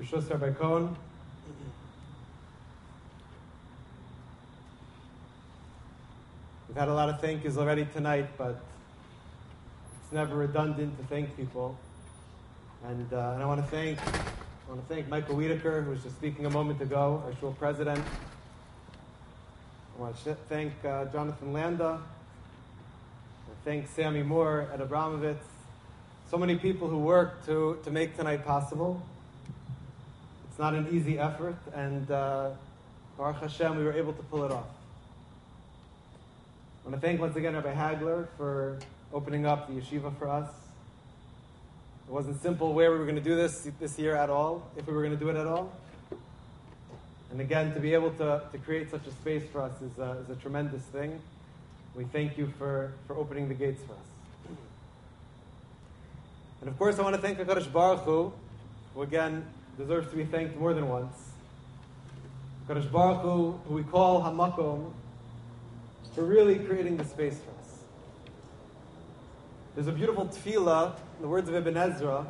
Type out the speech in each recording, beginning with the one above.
Rishus Rabbi Cohen. We've had a lot of thank yous already tonight, but it's never redundant to thank people. And I want to thank Michael Wiedeker, who was just speaking a moment ago, our shul president. I want to thank Jonathan Landa. I thank Sammy Moore at Abramovitz. So many people who worked to make tonight possible. It's not an easy effort, and Baruch Hashem, we were able to pull it off. I want to thank once again Rabbi Hagler for opening up the yeshiva for us. It wasn't simple where we were going to do this year at all, if we were going to do it at all. And again, to be able to create such a space for us is a tremendous thing. We thank you for opening the gates for us. And of course, I want to thank HaKadosh Baruch Hu, who again deserves to be thanked more than once. HaKadosh Baruch Hu, who we call Hamakom, for really creating the space for us. There's a beautiful tefillah, in the words of Ibn Ezra.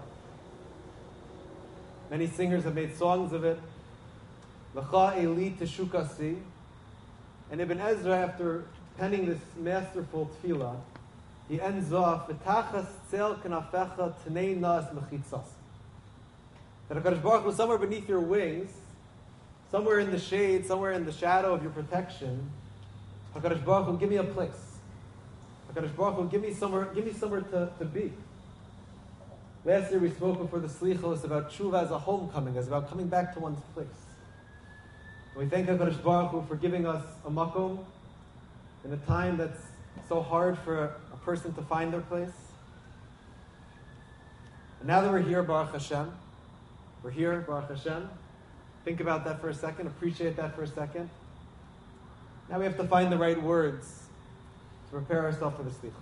Many singers have made songs of it. L'cha Eli Teshukasi. And Ibn Ezra, after penning this masterful tefillah, he ends off, V'tachas tzel kanafecha t'nei nas mechitzas. That HaKadosh Baruch Hu, somewhere beneath your wings, somewhere in the shade, somewhere in the shadow of your protection, HaKadosh Baruch Hu, give me a place. HaKadosh Baruch Hu, give me somewhere to be. Last year we spoke before the Slichos about tshuva as a homecoming, as about coming back to one's place. And we thank HaKadosh Baruch Hu for giving us a makom in a time that's so hard for a person to find their place. And now that we're here, Baruch Hashem, we're here, Baruch Hashem. Think about that for a second, appreciate that for a second. Now we have to find the right words to prepare ourselves for the slichos.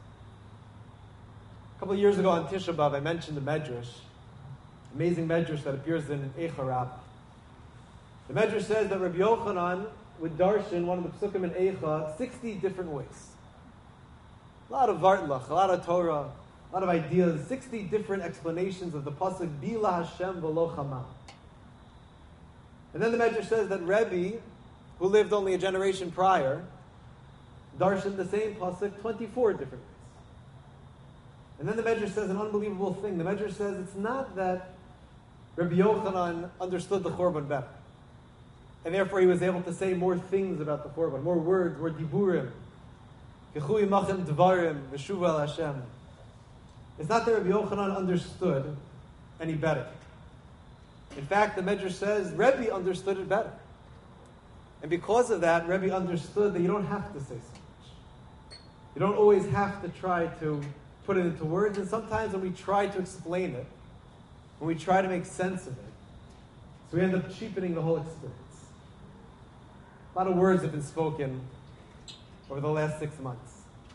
A couple of years ago on Tisha B'Av, I mentioned the Medrash, amazing Medrash that appears in Eicha Rabbah. The Medrash says that Rabbi Yochanan would darshan one of the psukim in Eicha 60 different ways. A lot of vartlach, a lot of Torah, a lot of ideas, 60 different explanations of the pasuk Bila Hashem v'lo chama. And then the Medrash says that Rebbe, who lived only a generation prior, darshan the same pasuk 24 different ways. And then the Medrash says an unbelievable thing. The Medrash says it's not that Rabbi Yochanan understood the Chorban better, and therefore he was able to say more things about the Chorban, more words, more diburim. Kechui machem dvarim v'shuva el Hashem. It's not that Rabbi Yochanan understood any better. In fact, the Medrash says Rebbe understood it better. And because of that, Rebbe understood that you don't have to say so much. You don't always have to try to put it into words. And sometimes when we try to explain it, when we try to make sense of it, so we end up cheapening the whole experience. A lot of words have been spoken over the last 6 months.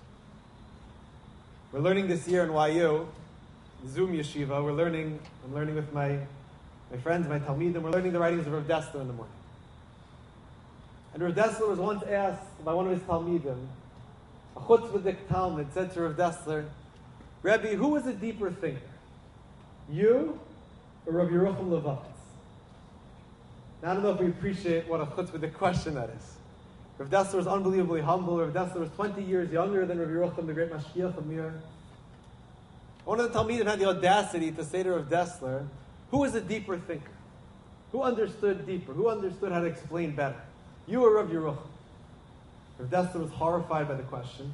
We're learning this year in YU, Zoom Yeshiva, I'm learning with my friends, my Talmidim, we're learning the writings of Rav Dessler in the morning. And Rav Dessler was once asked by one of his Talmidim, a chutzpahdik Talmud said to Rav Dessler, Rebbe, who was a deeper thinker? You or Rav Yerucham Levavitz? Now I don't know if we appreciate what a chutzpahdik question that is. Rav Dessler was unbelievably humble. Rav Dessler was 20 years younger than Rav Yerucham, the great Mashgiach of Mir. One of the Talmidim had the audacity to say to Rav Dessler, who was a deeper thinker? Who understood deeper? Who understood how to explain better? You or Rav Yerucham? Rav Dessler was horrified by the question.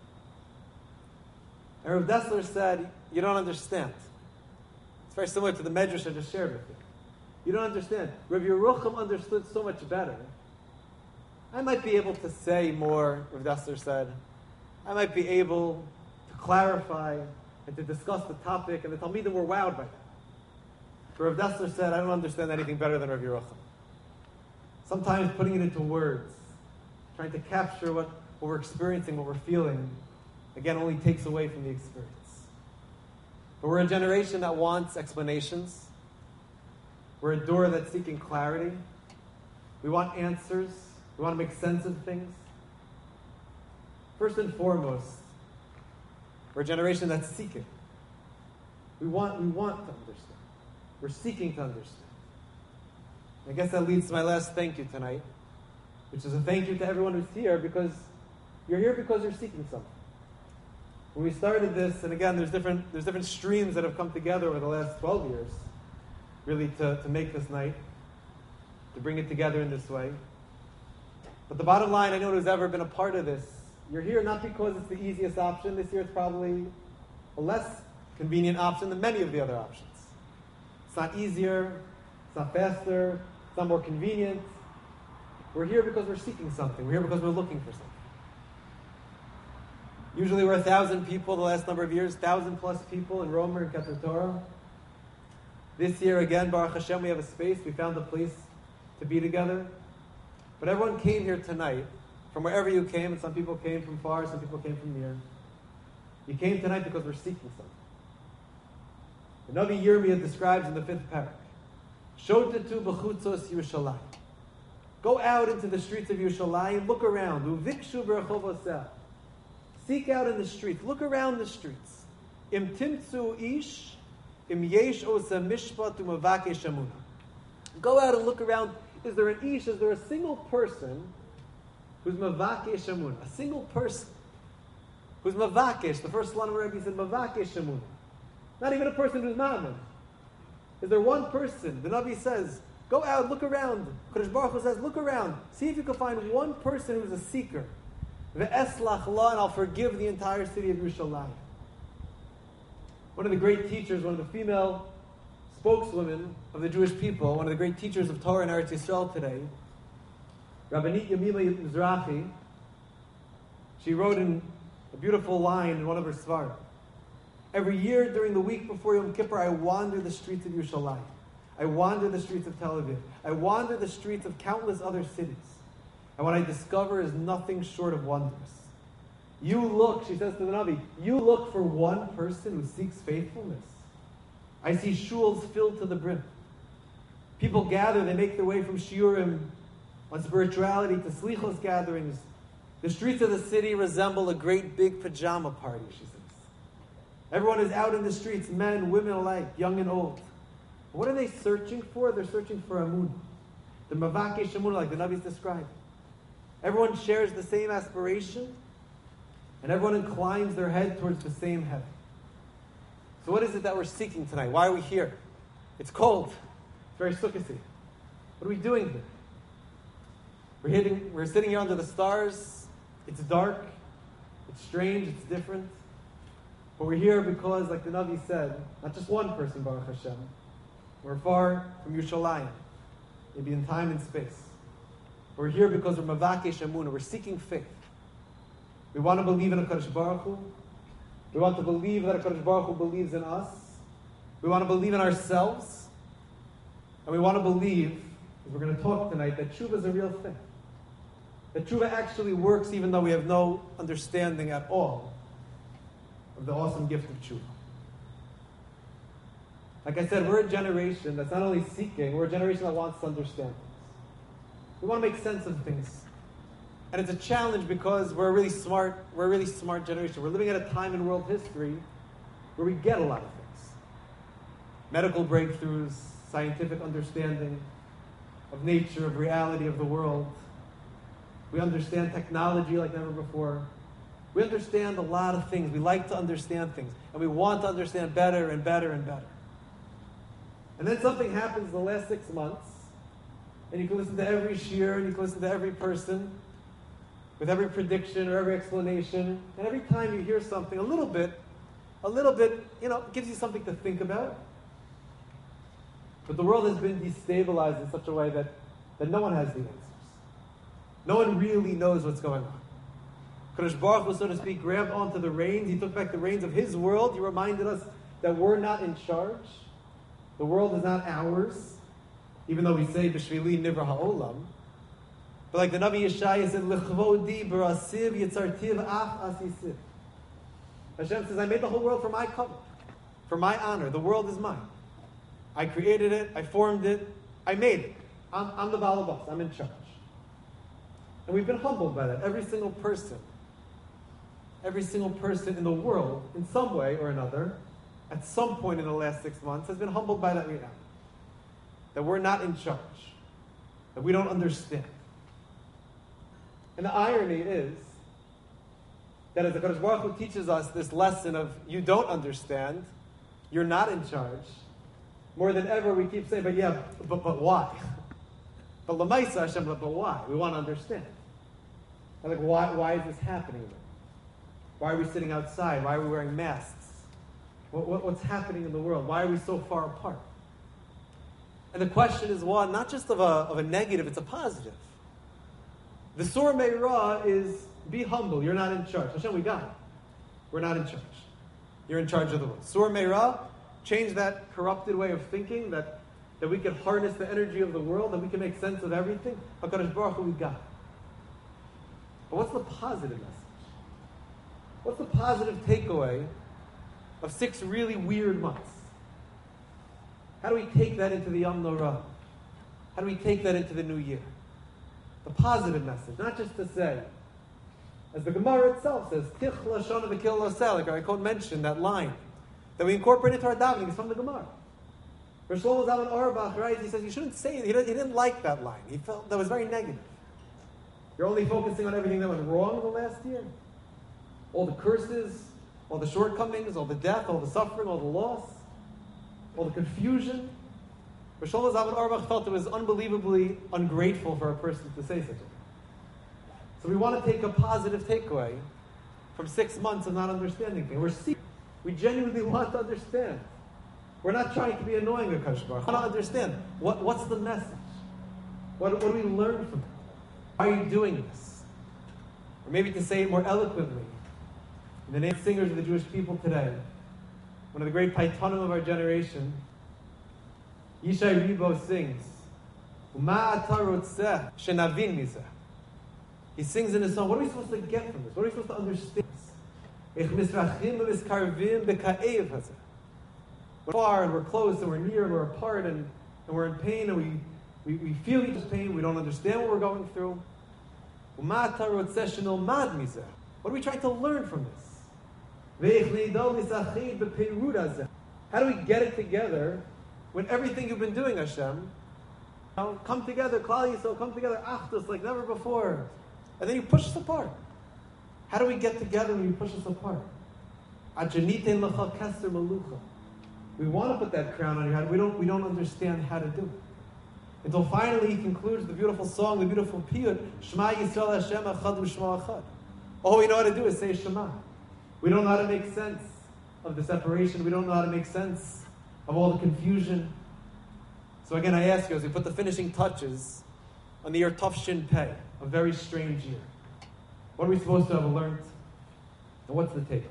And Rav Dessler said, you don't understand. It's very similar to the Medrash I just shared with you. You don't understand. Rav Yerucham understood so much better. I might be able to say more, Rav Dessler said. I might be able to clarify and to discuss the topic, and the Talmidim were wowed by that. But Rav Dessler said, I don't understand anything better than Rav Yerucham. Sometimes putting it into words, trying to capture what we're experiencing, what we're feeling, again, only takes away from the experience. But we're a generation that wants explanations. We're a door that's seeking clarity. We want answers. We want to make sense of things. First and foremost, we're a generation that's seeking. We want to understand. We're seeking to understand. I guess that leads to my last thank you tonight, which is a thank you to everyone who's here, because you're here because you're seeking something. When we started this, and again, there's different streams that have come together over the last 12 years, really to make this night, to bring it together in this way. But the bottom line, anyone who's ever been a part of this, you're here not because it's the easiest option. This year it's probably a less convenient option than many of the other options. It's not easier, it's not faster, it's not more convenient. We're here because we're seeking something. We're here because we're looking for something. Usually we're 1,000 people the last number of years, 1,000 plus people in Romer and Keter Torah. This year again, Baruch Hashem, we have a space. We found a place to be together. But everyone came here tonight, from wherever you came, and some people came from far, some people came from near. You came tonight because we're seeking something. The Navi Yirmiyah describes in the 5th parak, Shotetu b'chutzos Yerushalayim. Go out into the streets of Yerushalayim, look around. Uvikshu b'rechovoseh. Seek out in the streets. Look around the streets. Im timtzu ish, im yesh osa mishpat umavakesh amuna. Go out and look around. Is there an ish? Is there a single person who's mavakesh amuna? A single person who's mavakesh. The first Slonimer Rebbe said mavakesh amuna. Not even a person who's ma'amin. Is there one person? The Navi says, go out, look around. Kodesh Baruch Hu says, look around. See if you can find one person who's a seeker. Ve'eslach la, and I'll forgive the entire city of Yerushalayim. One of the great teachers, one of the female spokeswomen of the Jewish people, one of the great teachers of Torah in Eretz Yisrael today, Rabbanit Yemima Mizrahi, she wrote in a beautiful line in one of her svarim. Every year during the week before Yom Kippur, I wander the streets of Yerushalayim. I wander the streets of Tel Aviv. I wander the streets of countless other cities. And what I discover is nothing short of wondrous. You look, she says to the Navi, you look for one person who seeks faithfulness. I see shuls filled to the brim. People gather, they make their way from shiurim on spirituality to slichos gatherings. The streets of the city resemble a great big pajama party, she says. Everyone is out in the streets, men, women alike, young and old. What are they searching for? They're searching for amun. The mavakesh amun, like the Navi's described. Everyone shares the same aspiration, and everyone inclines their head towards the same heaven. So what is it that we're seeking tonight? Why are we here? It's cold. It's very sukkahty. What are we doing here? We're sitting here under the stars. It's dark. It's strange. It's different. But we're here because, like the Navi said, not just one person, Baruch Hashem. We're far from Yerushalayim, maybe in time and space. We're here because we're mavakesh amunah. We're seeking faith. We want to believe in a Kadosh Baruch Hu. We want to believe that a Kadosh Baruch Hu believes in us. We want to believe in ourselves. And we want to believe, as we're going to talk tonight, that tshuva is a real thing. That tshuva actually works even though we have no understanding at all of the awesome gift of tshuva. Like I said, we're a generation that's not only seeking, we're a generation that wants to understand things. We want to make sense of things. And it's a challenge because we're a really smart generation. We're living at a time in world history where we get a lot of things. Medical breakthroughs, scientific understanding of nature, of reality, of the world. We understand technology like never before. We understand a lot of things. We like to understand things. And we want to understand better and better and better. And then something happens in the last 6 months, and you can listen to every shiur, and you can listen to every person, with every prediction or every explanation, and every time you hear something a little bit, gives you something to think about. But the world has been destabilized in such a way that no one has the answers. No one really knows what's going on. Kadosh Baruch Hu, so to speak, grabbed onto the reins. He took back the reins of His world. He reminded us that we're not in charge. The world is not ours, even though we say, B'shvili nivra ha'olam. But like the Navi Yeshaya said, L'chvodi b'rasiv yitzartiv ach asisiv. Hashem says, I made the whole world for my cover, for my honor. The world is mine. I created it, I formed it, I made it. I'm the Baal Boss, I'm in charge. And we've been humbled by that. Every single person in the world, in some way or another, at some point in the last 6 months, has been humbled by that reality. That we're not in charge. that we don't understand. And the irony is that as the Kadosh Baruch Hu teaches us this lesson of you don't understand, you're not in charge, more than ever we keep saying, but why? But Lamaisa Hashem, but why? We want to understand. And like, why is this happening then? Why are we sitting outside? Why are we wearing masks? What's happening in the world? Why are we so far apart? And the question is one, not just of a negative, it's a positive. The Surah Meirah is, be humble, you're not in charge. Hashem, we got it. We're not in charge. You're in charge of the world. Surah Meirah, change that corrupted way of thinking, that we can harness the energy of the world, that we can make sense of everything. HaKadosh Baruch Hu, we got it. But what's the positive message? What's the positive takeaway of 6 really weird months? How do we take that into the Yom Norah? How do we take that into the new year? The positive message, not just to say, as the Gemara itself says, Tich Lashon v'kil loseh, like I mentioned, that line, that we incorporate into our davening is from the Gemara. Rosh Shlomo Zalman Auerbach writes, he says, you shouldn't say it. He didn't like that line. He felt that was very negative. You're only focusing on everything that went wrong in the last year. All the curses, all the shortcomings, all the death, all the suffering, all the loss, all the confusion. Rosh Shlomo Zalman Auerbach felt it was unbelievably ungrateful for a person to say such a thing. So we want to take a positive takeaway from 6 months of not understanding things. We genuinely want to understand. We're not trying to be annoying to Kadosh Baruch Hu. We want to understand what's the message. What do we learn from it? Why are you doing this? Or maybe to say it more eloquently, in the name of singers of the Jewish people today, one of the great Paitanim of our generation, Yishai Ribo sings, "Uma ata rotzeh shenavin mizeh." He sings in his song, what are we supposed to get from this? What are we supposed to understand? Ich misrachim v'miskarvim b'ka'ev hazeh. We're far and we're close and we're near and we're apart and we're in pain and we feel each other's pain. We don't understand what we're going through. Uma ata rotzeh shenilmad mizeh. What are we trying to learn from this? How do we get it together when everything you've been doing, Hashem, come together, Klal Yisrael, come together, Achdus, like never before, and then you push us apart? How do we get together when you push us apart? We want to put that crown on your head. We don't understand how to do it. Until finally he concludes the beautiful song, the beautiful piyut, Shema Yisrael Hashem Echad U'Shmo Echad. All we know how to do is say Shema. We don't know how to make sense of the separation. We don't know how to make sense of all the confusion. So again, I ask you, as we put the finishing touches on the year Tafshin Pei, a very strange year, what are we supposed to have learned? And what's the takeaway?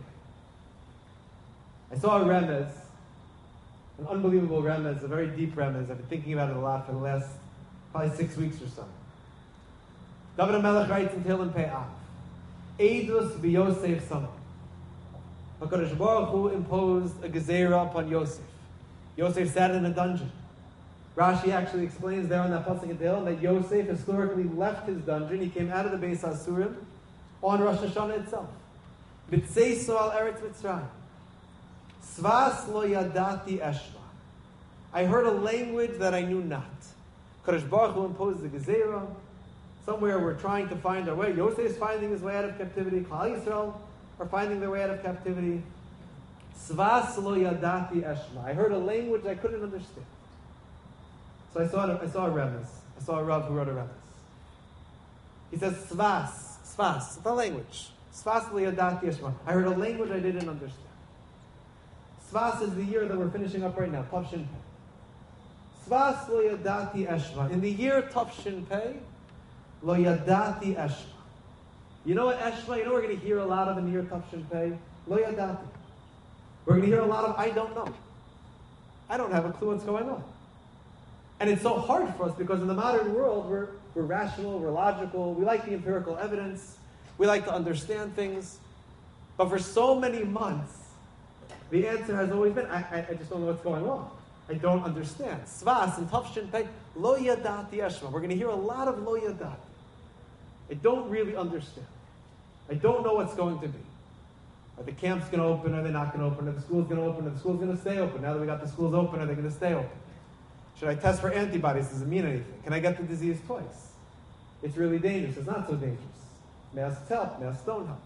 I saw a remez, an unbelievable remez, a very deep remez. I've been thinking about it a lot for the last probably 6 weeks or so. David HaMelech writes in Tehillim Pei Av, Eidus b'Yosef Sama. HaKadosh Baruch Hu imposed a gezerah upon Yosef. Yosef sat in a dungeon. Rashi actually explains there on that pasuk in Tehillim that Yosef historically left his dungeon. He came out of the Beis Hasurim on Rosh Hashanah itself. B'tzeiso al Eretz Mitzrayim. Svas lo yadati eshma. I heard a language that I knew not. HaKadosh Baruch Hu imposed the gezerah. Somewhere we're trying to find our way. Yosef is finding his way out of captivity. Klal Yisrael are finding their way out of captivity. Svas lo yadati eshma. I heard a language I couldn't understand. So I saw a remez. I saw a Rav who wrote a remez. He says svas, the language. Svas lo yadati eshma. I heard a language I didn't understand. Svas is the year that we're finishing up right now. Tafshin Pei. Svas lo yadati eshma. In the year Tafshin Pei, lo yadati eshma. You know what eshma? You know we're going to hear a lot of in the year Tafshin Pei? Lo yadati. We're going to hear a lot of I don't know. I don't have a clue what's going on. And it's so hard for us because in the modern world we're rational, we're logical, we like the empirical evidence, we like to understand things. But for so many months, the answer has always been, I just don't know what's going on. I don't understand. Svas and Tafshin Pei, lo yadati eshma. We're going to hear a lot of lo yadati. I don't really understand. I don't know what's going to be. Are the camps going to open? Are they not going to open? Are the schools going to open? Are the schools going to stay open? Now that we got the schools open, are they going to stay open? Should I test for antibodies? Does it mean anything? Can I get the disease twice? It's really dangerous. It's not so dangerous. Masks help. Masks don't help.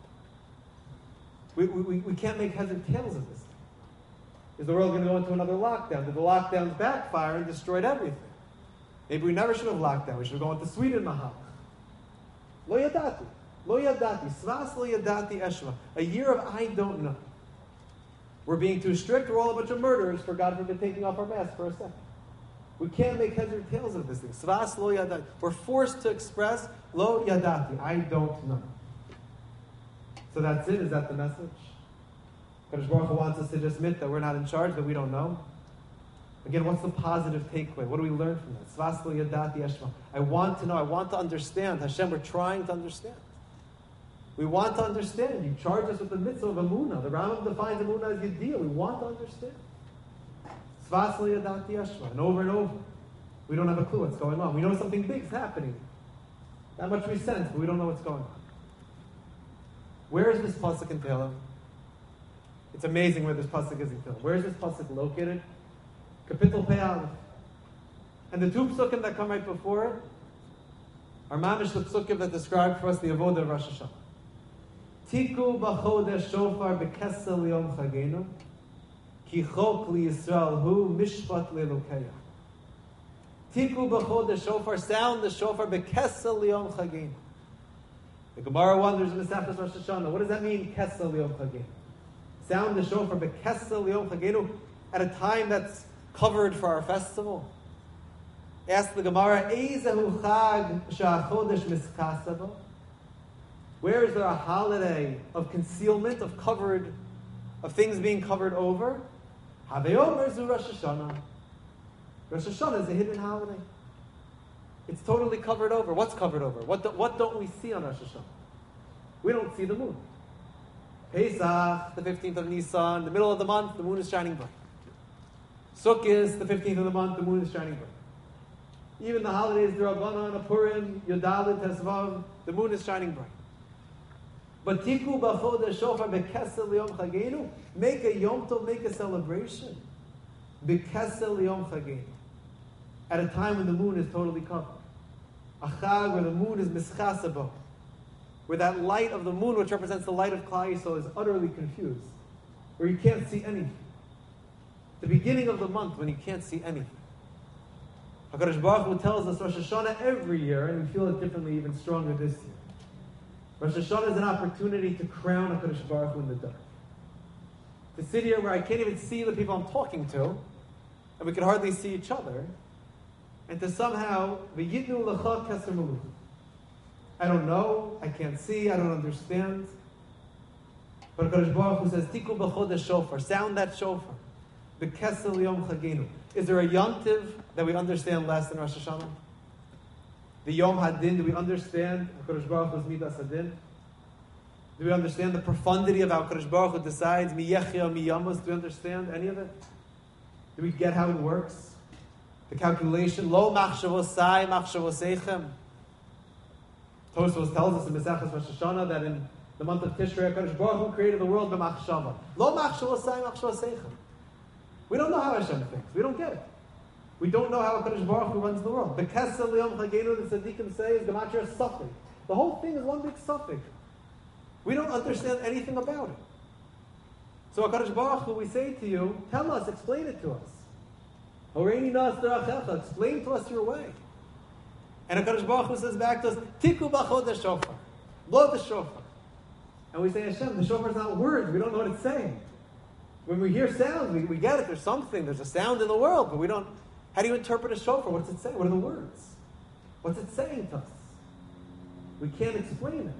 We can't make heads or tails of this thing. Is the world going to go into another lockdown? Did the lockdowns backfire and destroyed everything? Maybe we never should have locked down. We should have gone to Sweden, Mahal. Lo yadati. Lo yadati. Svas lo yadati eshva. A year of I don't know. We're being too strict. We're all a bunch of murderers, for God forbid, taking off our masks for a second. We can't make heads or tails of this thing. Svas lo yadati. We're forced to express lo yadati. I don't know. So that's it. Is that the message? Kadosh Baruch Hu wants us to just admit that we're not in charge, that we don't know. Again, what's the positive takeaway? What do we learn from that? Svas lo yadati eshma. I want to know. I want to understand. Hashem, we're trying to understand. We want to understand. You charge us with the mitzvah of Emunah. The Rambam defines Emunah as Yediyah. We want to understand. Svas lo yadati eshma. And over. We don't have a clue what's going on. We know something big's happening. That much we sense, but we don't know what's going on. Where is this pasuk in Tehillim? It's amazing where this pasuk is in Tehillim. Where is this pasuk located? Kapitel Pei Aleph. And the two psukim that come right before it are mamish the psukim that describe for us the avodah of Rosh Hashanah. Tiku b'chodesh shofar b'kesel yom chagenu ki chok li Yisrael hu mishpat le'elokeinu. Tiku b'chodesh shofar, sound the shofar b'kesel yom chagenu. The Gemara wonders in the Masechtas Rosh Hashanah, what does that mean, kesel yom chagenu? Sound the shofar b'kesel yom chagenu at a time that's covered for our festival. Ask the Gemara, Eizahu chag sha'achodesh miskasabo? Where is there a holiday of concealment, of covered, of things being covered over? Haveyomer zu Rosh Hashanah. Rosh Hashanah is a hidden holiday. It's totally covered over. What's covered over? What don't we see on Rosh Hashanah? We don't see the moon. Pesach, the 15th of Nisan, the middle of the month, the moon is shining bright. Sukkot, the 15th of the month, the moon is shining bright. Even the holidays, the Rabbanan, Purim, Yodalit, Tesvav, the moon is shining bright. But Tiku b'chodesh shofar b'kesel yom chagenu, make a Yom Tov, make a celebration. B'kesel yom chagenu. At a time when the moon is totally covered. A chag where the moon is mischasabo. Where that light of the moon, which represents the light of Klal Yisrael, is utterly confused. Where you can't see anything. The beginning of the month when you can't see anything. HaKadosh Baruch Hu tells us Rosh Hashanah every year, and we feel it differently, even stronger this year. Rosh Hashanah is an opportunity to crown HaKadosh Baruch Hu in the dark. To sit here where I can't even see the people I'm talking to, and we can hardly see each other, and to somehow, v'yitnu lecha keser melucha. I don't know, I can't see, I don't understand. But HaKadosh Baruch Hu says, Tiku b'chodesh shofar, sound that shofar. B'kesel yom chagenu. Is there a yontiv that we understand less than Rosh Hashanah? The Yom Hadin, do we understand HaKadosh Baruch Hu's Midas Hadin? Do we understand the profundity of how HaKadosh Baruch Hu decides mi yechya mi yamas? Do we understand any of it? Do we get how it works? The calculation, lo machshavosai machshavoseichem. Tosfos tells us in Masechtas Rosh Hashanah that in the month of Tishrei, HaKadosh Baruch Hu created the world b'machshava. Lo machshavosai machshavoseichem. We don't know how Hashem thinks. We don't get it. We don't know how HaKadosh Baruch Hu runs the world. The Kesel Yom Chagenu, the Tzaddikim say, is Gematria Safek. The whole thing is one big Safek. We don't understand anything about it. So HaKadosh Baruch Hu, we say to you, tell us, explain it to us. Horeini nas derachecha, explain to us your way. And HaKadosh Baruch Hu says back to us, Tiku b'chodesh shofar. Blow the shofar. And we say, Hashem, the shofar is not words. We don't know what it's saying. When we hear sounds, we get it. There's something. There's a sound in the world, but we don't. How do you interpret a shofar? What's it say? What are the words? What's it saying to us? We can't explain it.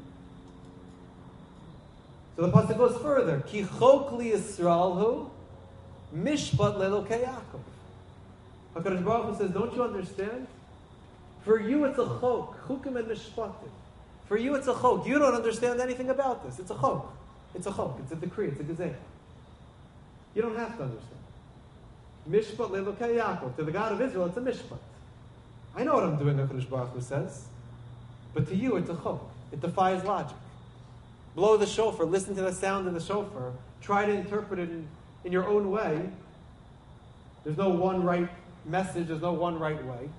So the pasuk goes further. Ki chok li Yisrael hu mishpat le'elokei Yaakov. HaKadosh Baruch Hu says, don't you understand? For you it's a chok. Chukim and mishpatim. For you it's a chok. You don't understand anything about this. It's a chok. It's a chok. It's a decree. It's a gezeh. You don't have to understand. Mishpat le'elokei Yaakov. To the God of Israel, it's a mishpat. I know what I'm doing, HaKadosh Baruch Hu says. But to you, it's a chok. It defies logic. Blow the shofar. Listen to the sound of the shofar. Try to interpret it in your own way. There's no one right message, there's no one right way.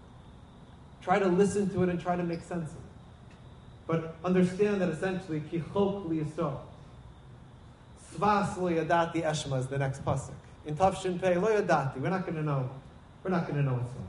Try to listen to it and try to make sense of it. But understand that essentially, ki chok li yisrael. Svas lo yadati eshma is the next pasuk. In Tafshin Pei, lo yadati, we're not going to know. We're not going to know what's going on.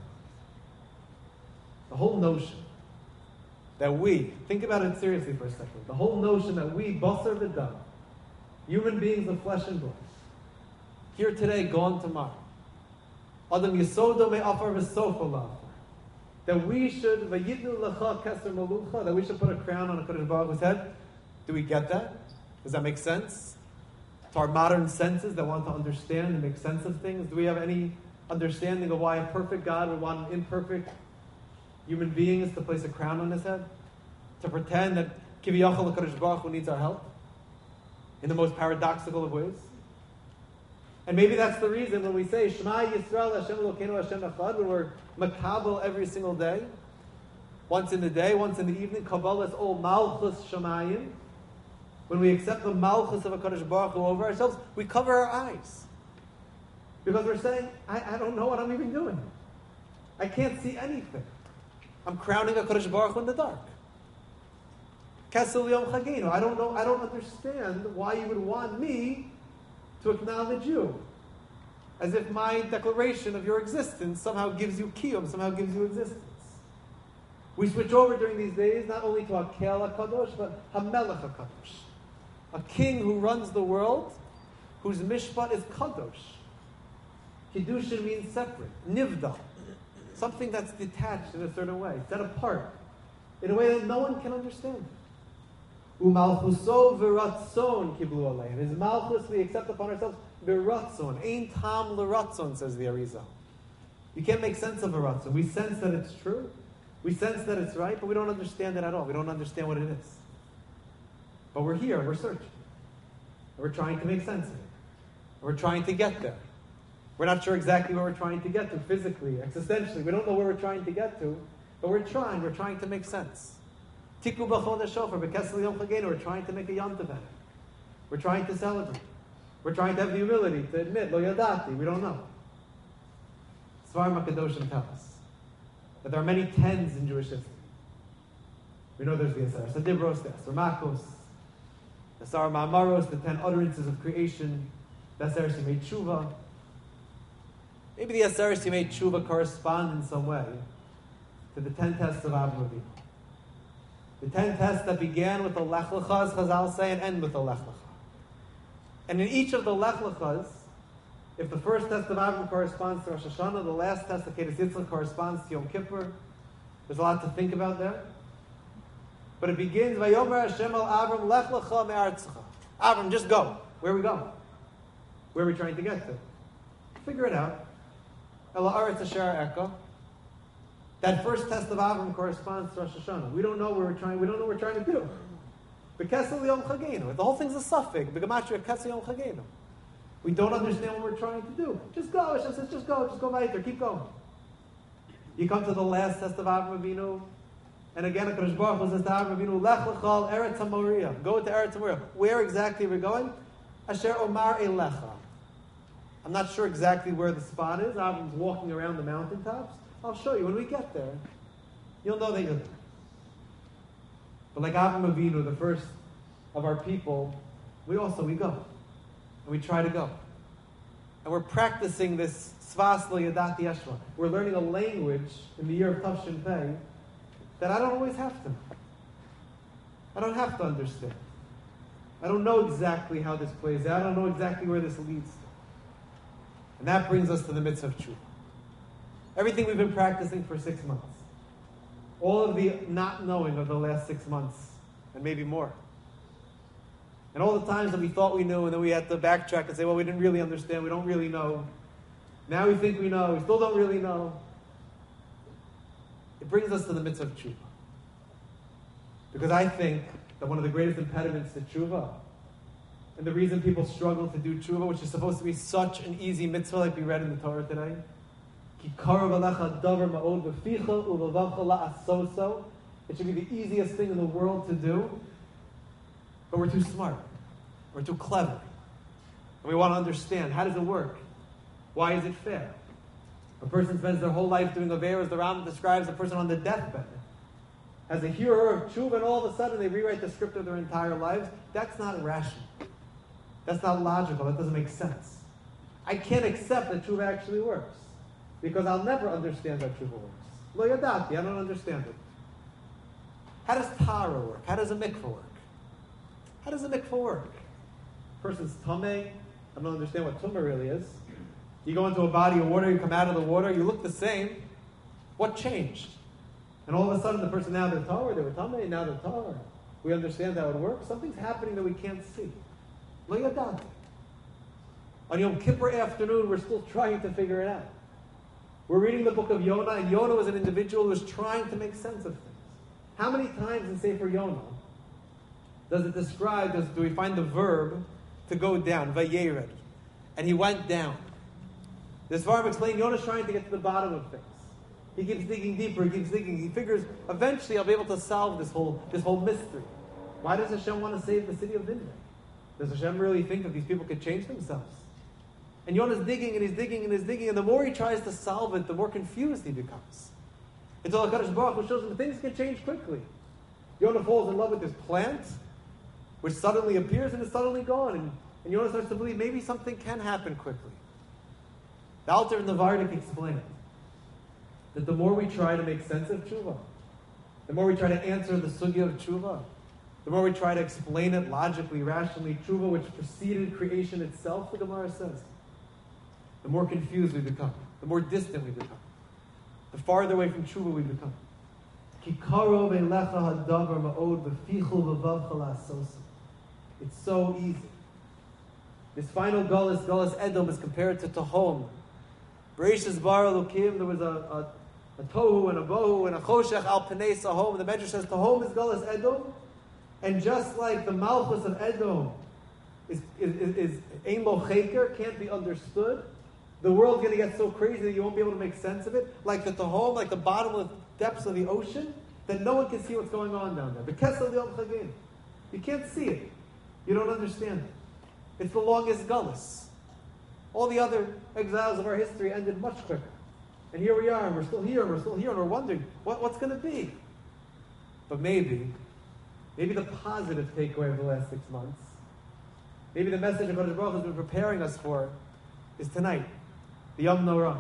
The whole notion that we, think about it seriously for a second, the whole notion that we, basar v'dam, human beings of flesh and blood, here today, gone tomorrow, Adam yisodo me'afar v'sofa la'afar, that we should, v'yidnu lecha keser malucha, that we should put a crown on a Kadosh Baruch Hu's head. Do we get that? Does that make sense? To our modern senses that want to understand and make sense of things, do we have any understanding of why a perfect God would want an imperfect human beings to place a crown on his head? To pretend that Kiviyachal HaKadosh Baruch Hu needs our help? In the most paradoxical of ways? And maybe that's the reason when we say, Shema Yisrael Hashem Elokeinu Hashem Echad, when we're makabel every single day, once in the day, once in the evening, Kabbalah is all Malchus Shemayim. When we accept the Malchus of HaKadosh Baruch Hu over ourselves, we cover our eyes. Because we're saying, I don't know what I'm even doing. I can't see anything. I'm crowning HaKadosh Baruch Hu in the dark. Kesel Yom Chagenu. I don't know, I don't understand why you would want me to acknowledge you. As if my declaration of your existence somehow gives you kiyum, somehow gives you existence. We switch over during these days not only to Hakel HaKadosh, but HaMelech HaKadosh. A king who runs the world, whose mishpat is kadosh. Kiddushin means separate. Nivda. Something that's detached in a certain way, set apart, in a way that no one can understand. Umalchuso v'ratzon kiblu alein. His malchus we accept upon ourselves v'ratzon. Ein tam l'ratzon, says the Arizal. You can't make sense of a ratzon. We sense that it's true. We sense that it's right, but we don't understand it at all. We don't understand what it is. But we're here, we're searching. We're trying to make sense of it. We're trying to get there. We're not sure exactly where we're trying to get to physically, existentially. We don't know where we're trying to get to, but we're trying to make sense. Tikku b'chol shofar, b'kesel yom chagenu, we're trying to make a yom tov. We're trying to celebrate. We're trying to have the humility to admit, lo yadati, we don't know. Svarim HaKadoshim tell us that there are many tens in Jewish history. We know there's the Asar Sadibros, the Asar Makos, the Asar Ma'amaros, the 10 utterances of creation, the Asar Simei Tshuva. Maybe the Asar Simei Tshuva correspond in some way to the 10 tests of Avraham Avinu. The 10 tests that began with the Lech Lecha, as Chazal say, and end with the Lech Lecha. And in each of the Lech Lechas, if the first test of Avraham corresponds to Rosh Hashanah, the last test of Kedas Yitzchak corresponds to Yom Kippur. There's a lot to think about there. But it begins, Vayomer Hashem al Avram, Lech Lecha me'artzecha. Avram, just go. Where are we going? Where are we trying to get to? Figure it out. Ela Aretz Asher Eka. That first test of Avram corresponds to Rosh Hashanah. We don't know where we're trying. We don't know what we're trying to do. B'kesel Yom Chagenu. The whole thing's a suffix. B'gematria Kesel Yom Chagenu. We don't understand what we're trying to do. Just go. Hashem says, just go weiter. Keep going. You come to the last test of Avraham Avinu, and again, HaKadosh Baruch Hu says to Avraham Avinu, Lech Lechal Eretz HaMoriah. Go to Eretz HaMoriah. Where exactly are we going? Asher Omar Elecha. I'm not sure exactly where the spot is. Avram's walking around the mountaintops. I'll show you. When we get there, you'll know that you're there. But like Avraham Avinu, the first of our people, we go. And we try to go. And we're practicing this Svas Lo Yadati Yeshma. We're learning a language in the year of Tafshin Pei that I don't always have to. I don't have to understand. I don't know exactly how this plays out. I don't know exactly where this leads to. And that brings us to the mitzvah of tshuva. Everything we've been practicing for 6 months. All of the not knowing of the last 6 months, and maybe more. And all the times that we thought we knew, and then we had to backtrack and say, well, we didn't really understand, we don't really know. Now we think we know, we still don't really know. It brings us to the mitzvah of tshuva. Because I think that one of the greatest impediments to tshuva, and the reason people struggle to do tshuva, which is supposed to be such an easy mitzvah like we read in the Torah today, it should be the easiest thing in the world to do, but we're too smart. We're too clever. And we want to understand, how does it work? Why is it fair? A person spends their whole life doing Averos. The Rambam describes a person on the deathbed as a hero of tshuva, and all of a sudden they rewrite the script of their entire lives. That's not rational. That's not logical. That doesn't make sense. I can't accept that tshuva actually works because I'll never understand how tshuva works. Lo yadati, I don't understand it. How does Tara work? How does a mikveh work? How does a mikveh work? A person's tameh, I don't understand what tumah really is. You go into a body of water, you come out of the water, you look the same. What changed? And all of a sudden the person, now they're tahor, they were tameh, now they're tahor. We understand how it works. Something's happening that we can't see. Lo yadati. On Yom Kippur afternoon, we're still trying to figure it out. We're reading the book of Yonah, and Yonah was an individual who was trying to make sense of things. How many times in Sefer Yonah does it describe, do we find the verb to go down, vayered, and he went down? This verb explains Yonah's trying to get to the bottom of things. He keeps digging deeper, he keeps digging. He figures, eventually I'll be able to solve this whole mystery. Why does Hashem want to save the city of Nineveh? Does Hashem really think that these people could change themselves? And Yonah's digging and he's digging and he's digging, and the more he tries to solve it, the more confused he becomes. Until HaKadosh Baruch Hu shows him that things can change quickly. Yonah falls in love with this plant, which suddenly appears and is suddenly gone. And Yonah starts to believe maybe something can happen quickly. The Alter and the Vardik explain that the more we try to make sense of tshuva, the more we try to answer the sugya of tshuva, the more we try to explain it logically, rationally, tshuva, which preceded creation itself, the Gemara says, the more confused we become, the more distant we become, the farther away from tshuva we become. It's so easy. This final Gullus Edom, is compared to Tahom. Bereshis bara Elokim, there was a Tohu and a Bohu and a Choshech al Pnei Sahom. The Medrash says Tahom is Gullus Edom, and just like the Malchus of Edom is Ein Lo Cheker, can't be understood, the world's going to get so crazy that you won't be able to make sense of it, like the Tahom, like the bottomless depths of the ocean, that no one can see what's going on down there. The Kesel Yom Chagin. You can't see it. You don't understand it. It's the longest Gullus. All the other exiles of our history ended much quicker. And here we are, and we're still here, and we're wondering, what's going to be? But maybe the positive takeaway of the last 6 months, maybe the message of HaKadosh Baruch Hu has been preparing us for, is tonight, the Yom Norah.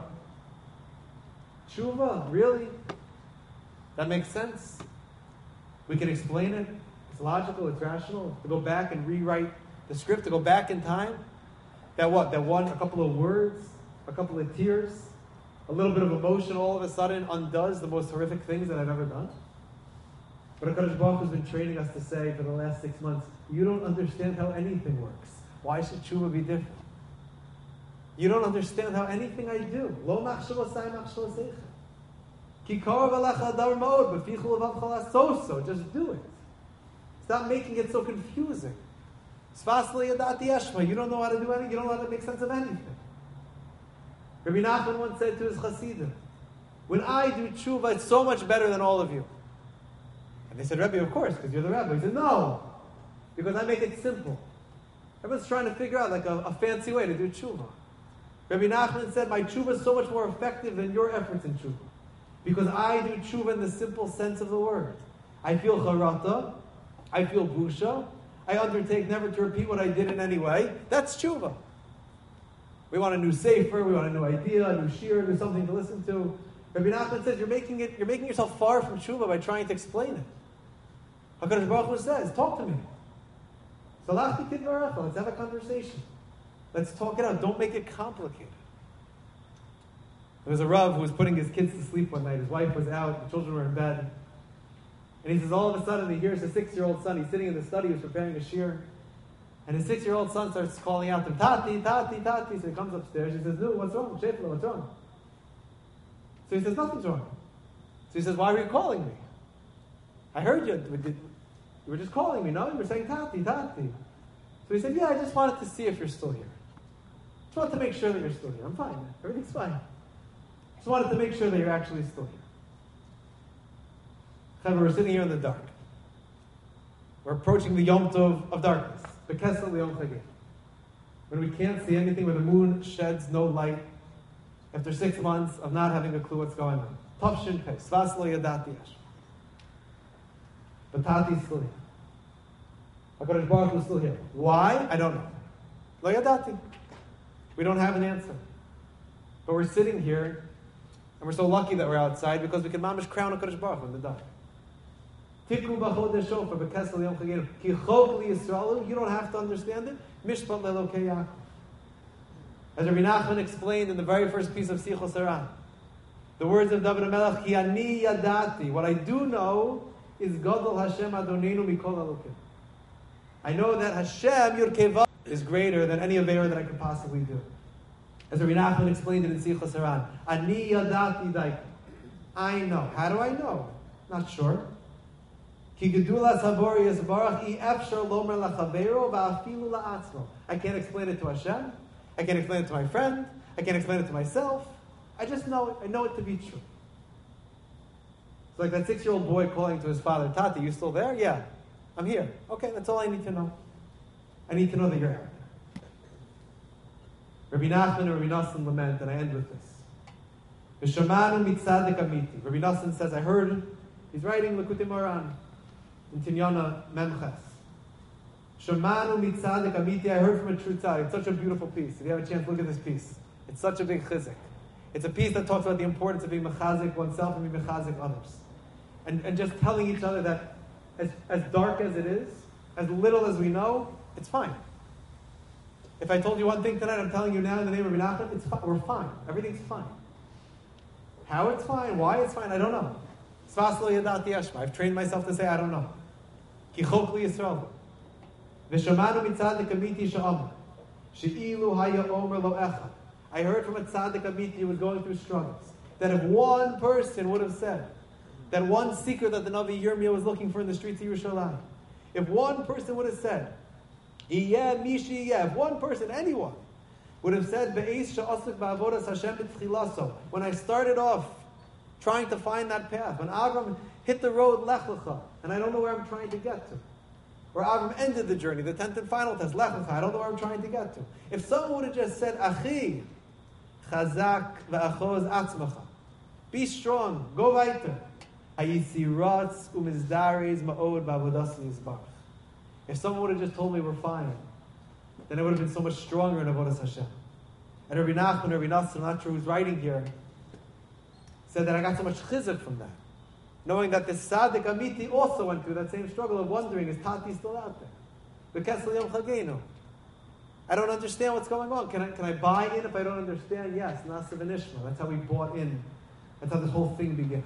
Tshuva, really? That makes sense? We can explain it. It's logical, it's rational. To go back and rewrite the script, to go back in time. That a couple of words, a couple of tears, a little bit of emotion all of a sudden undoes the most horrific things that I've ever done. But HaKadosh Baruch Hu has been training us to say for the last 6 months, you don't understand how anything works. Why should tshuva be different? You don't understand how anything I do. Lo machshava sai machshava seicha. Ki karav alecha adar ma'od, b'fichu levav chalas so. Just do it. Stop making it so confusing. Sfas lo yadati yeshma. You don't know how to do anything. You don't know how to make sense of anything. Rabbi Nachman once said to his Hasidim, when I do tshuva, it's so much better than all of you. And they said, Rebbe, of course, because you're the rabbi. He said, no, because I make it simple. Everyone's trying to figure out like a fancy way to do tshuva. Rabbi Nachman said, my tshuva is so much more effective than your efforts in tshuva. Because I do tshuva in the simple sense of the word. I feel charata, I feel busha, I undertake never to repeat what I did in any way. That's tshuva. We want a new sefer, we want a new idea, a new shir, new something to listen to. Rabbi Nachman says, you're making yourself far from tshuva by trying to explain it. HaKadosh Baruch Hu says, talk to me. Salachti kidvarecha, let's have a conversation. Let's talk it out. Don't make it complicated. There was a Rav who was putting his kids to sleep one night. His wife was out, the children were in bed. And he says, all of a sudden, he hears his 6-year-old son. He's sitting in the study, he's preparing a shir. And his 6-year-old son starts calling out to him, Tati, Tati, Tati. So he comes upstairs. He says, no, what's wrong? Shefla, what's wrong? So he says, nothing's wrong. So he says, why were you calling me? I heard you. You were just calling me, no? You were saying Tati, Tati. So he said, yeah, I just wanted to see if you're still here. Just wanted to make sure that you're still here. I'm fine. Everything's fine. Just wanted to make sure that you're actually still here. We're sitting here in the dark. We're approaching the Yom Tov of darkness. The Kesel Yom Chagin. When we can't see anything, when the moon sheds no light, after 6 months of not having a clue what's going on. Tavshin Pei, Svas Lo Yadati Eshma. But Tati's still here. HaKadosh Baruch Hu is still here. Why? I don't know. Lo Yadati. We don't have an answer. But we're sitting here, and we're so lucky that we're outside because we can mamish crown HaKadosh Baruch Hu in the dark. Tikru b'chodesh shofar b'kesel yom chagenu ki chok li Yisraelu. You don't have to understand it. Mishpat le'elokei Yaakov. As Rabbi Nachman explained in the very first piece of Sichos Haran, the words of David HaMelech, Ki ani yadati. What I do know is Gadol Hashem Adonenu mikol alokim. I know that Hashem Yurkeva is greater than any Aveira that I could possibly do. As Rabbi Nachman explained it in Sichos Haran, Ani yadati daik. I know. How do I know? Not sure. Ki gedulas habori yisbarach I efshar lomer lachaveiro va'afilu la'atzmo. I can't explain it to Hashem. I can't explain it to my friend. I can't explain it to myself. I just know it. I know it to be true. It's like that 6-year-old boy calling to his father, Tati, you still there? Yeah, I'm here. Okay, that's all I need to know. I need to know that you're out there. Rabbi Nachman and Rabbi Nosson lament, and I end with this. V'shamanu mitzadik amiti. Rabbi Nosson says, I heard, he's writing Likutei Moharan in Tinyana Memches. Shamanu mitzadik amiti. I heard from a true tzaddik. It's such a beautiful piece. If you have a chance, look at this piece. It's such a big chizuk. It's a piece that talks about the importance of being mechazik oneself and being mechazik others. And just telling each other that as dark as it is, as little as we know, it's fine. If I told you one thing tonight, I'm telling you now in the name of Rabbi Nachman, it's fine. We're fine. Everything's fine. How it's fine, why it's fine, I don't know. Svas lo yadati eshma. I've trained myself to say I don't know. Ki chok li Yisrael. V'shamanu mitzadik amiti she'amar. She'ilu haya omer lo echad. I heard from a tzaddik amiti who was going through struggles, that if one person would have said, that one secret that the Navi Yirmiyah was looking for in the streets of Yerushalayim, if one person would have said, if one person, anyone, would have said, when I started off trying to find that path, when Avram hit the road, Lech Lecha, and I don't know where I'm trying to get to, where Avram ended the journey, the 10th and final test, Lech Lecha, I don't know where I'm trying to get to. If someone would have just said, Achi, Chazak ve'achoz atzmacha, be strong, go weiter, hayisiratz umizdaris ma'od ba'avodas yizbarach. If someone would have just told me we're fine, then it would have been so much stronger in Avodas Hashem. And Rabbi Nachman, Rabbi Nosson, I'm not sure who's writing here, said that I got so much chizuk from that. Knowing that this Tzaddik Amiti also went through that same struggle of wondering, is Tati still out there? B'kesel yom chagenu. I don't understand what's going on. Can I buy in if I don't understand? Yes, Nasa v'nishma. That's how we bought in. That's how this whole thing began.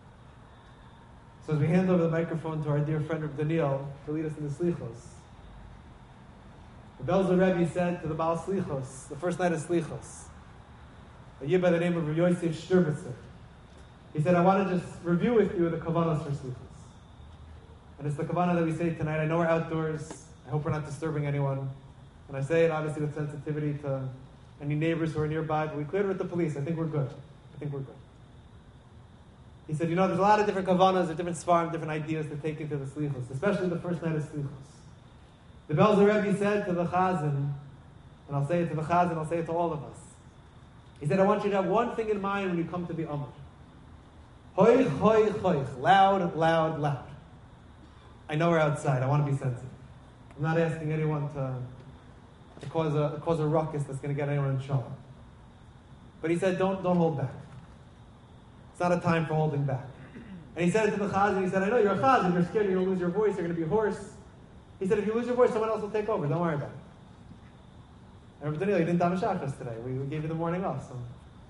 So as we hand over the microphone to our dear friend Reb Daniel to lead us in the Slichos, the Belzer Rebbe said to the Baal Slichos, the first night of Slichos, a yid by the name of Rav Yosef Shturbitzer, he said, I want to just review with you the Kavanas for Slichos. And it's the Kavanah that we say tonight. I know we're outdoors. I hope we're not disturbing anyone. And I say it obviously with sensitivity to any neighbors who are nearby, but we cleared it with the police. I think we're good. He said, there's a lot of different kavanas, there's different svarim, different ideas to take into the slichos, especially the first night of slichos. The Belzer Rebbe said to the chazan, and I'll say it to the chazan, I'll say it to all of us. He said, I want you to have one thing in mind when you come to the Amr. Hoich, hoich, hoich. Loud, loud, loud. I know we're outside. I want to be sensitive. I'm not asking anyone to cause a ruckus that's going to get anyone in trouble. But he said, don't hold back. It's not a time for holding back. And he said it to the chazan. He said, I know you're a chazan. You're scared you're going to lose your voice. You're going to be hoarse. He said, if you lose your voice, someone else will take over. Don't worry about it. And Rabbi Daniel, you didn't daven shachas today. We gave you the morning off. So.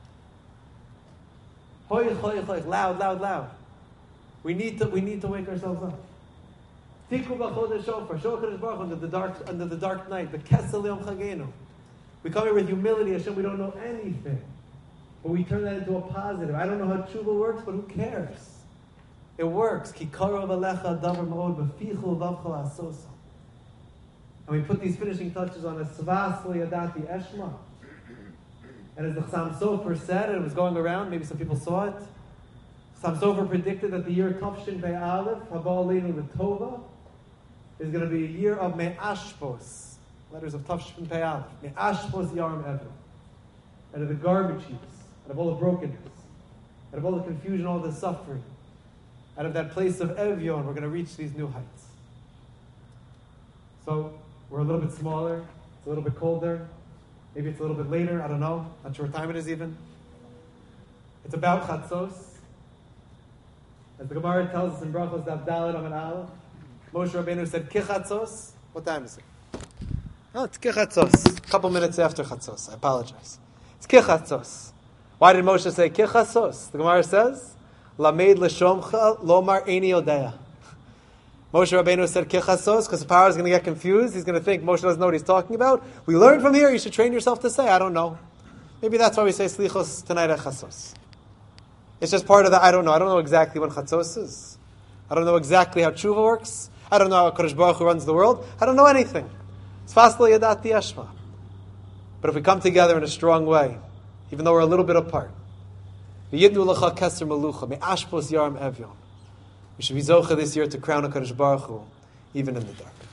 Hoy, hoy, hoy. Loud, loud, loud. We need to wake ourselves up. Tiku b'chodesh shofar. Shofar Baruch under the dark night. The kesel yom chagenu. We come here with humility. Hashem, we don't know anything. But we turn that into a positive. I don't know how tshuva works, but who cares? It works. Ki karov alecha davar ma'od b'fichu v'avchal asosa. And we put these finishing touches on a svas lo yadati eshma. And as the Chassam Sofer said, and it was going around, maybe some people saw it, Chassam Sofer predicted that the year Tavshin Pei Aleph, Haba Aleinu L'Tova, is going to be a year of Me'ashpos, letters of Tavshin Pei Aleph, Me'ashpos Yarim Ever, and of the garbage heaps out of all the brokenness, out of all the confusion, all the suffering, out of that place of Evyon, we're going to reach these new heights. So we're a little bit smaller, it's a little bit colder, maybe it's a little bit later, I don't know, not sure what time it is even. It's about Chatzos. As the Gemara tells us in Brachos Daf Daled Amud Aleph, Moshe Rabbeinu said, Kichatzos. What time is it? Oh, it's Kichatzos. A couple minutes after Chatzos. I apologize. It's Kichatzos. Why did Moshe say Kichatzos? The Gemara says, Lamed l'shomcha lomar eini odea. Moshe Rabbeinu said Kichatzos because the power is going to get confused. He's going to think Moshe doesn't know what he's talking about. We learned from here, you should train yourself to say, I don't know. Maybe that's why we say Slichos tonight at Chatzos. It's just part of the I don't know. I don't know exactly when Chatzos is. I don't know exactly how Tshuva works. I don't know how Kadosh Baruch Hu runs the world. I don't know anything. It's fasli yadat yashma. But if we come together in a strong way, even though we're a little bit apart, v'yidnu lecha keser melucha me'ashpos yaram evyon. We should be zocha this year to crown a Kadosh Baruch Hu, even in the dark.